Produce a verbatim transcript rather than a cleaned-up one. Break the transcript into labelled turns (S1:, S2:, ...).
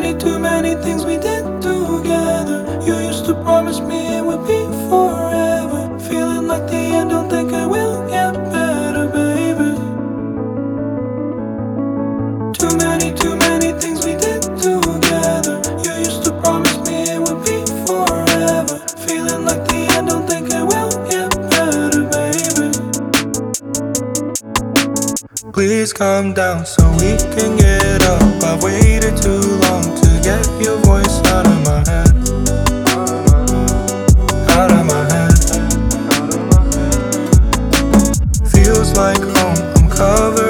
S1: many, too many things we did together. You used to promise me it would be forever. Feeling like the end, don't think it will get better, baby. Too many, too many things we did together. You used to promise me it would be forever. Feeling like the end, don't think it will get better, baby. Please calm down so we can get up. I've waited too long to get your voice out of my head. Out of my head. Feels like home, I'm covered